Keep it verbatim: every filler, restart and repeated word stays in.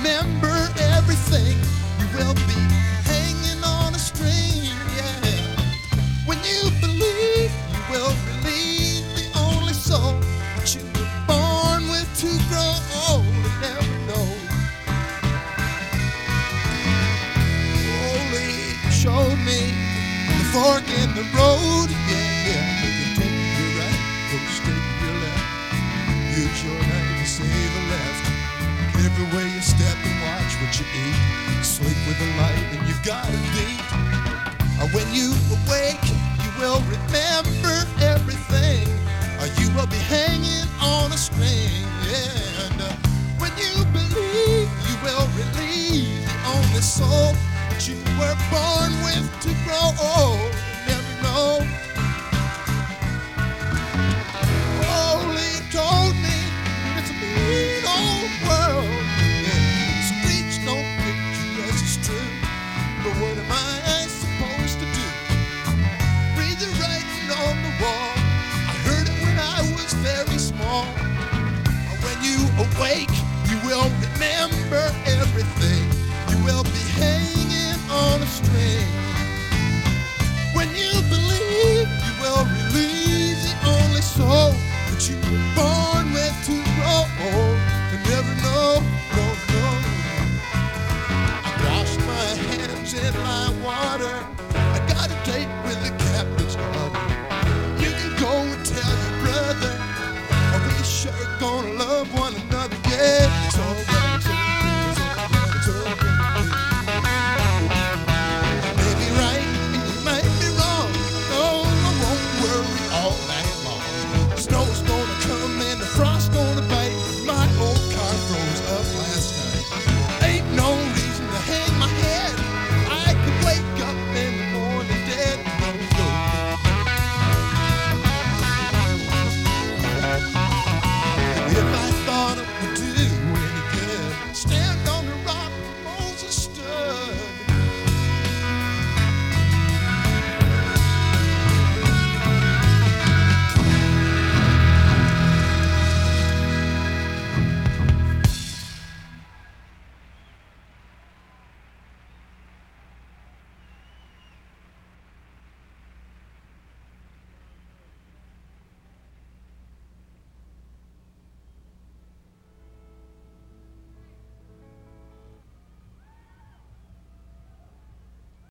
remember everything. You will be hanging on a string, yeah. When you believe, you will relieve the only soul that you were born with to grow old and never know. Holy showed me the fork in the road, yeah, yeah. You can take your right, go straight to your left. Use your right to save the left. Everywhere you step and watch what you eat. Sleep with the light and you've got a date. Uh, When you awake, you will remember everything. Uh, You will be hanging on a string, yeah. And uh, when you believe, you will relieve the only soul that you were born with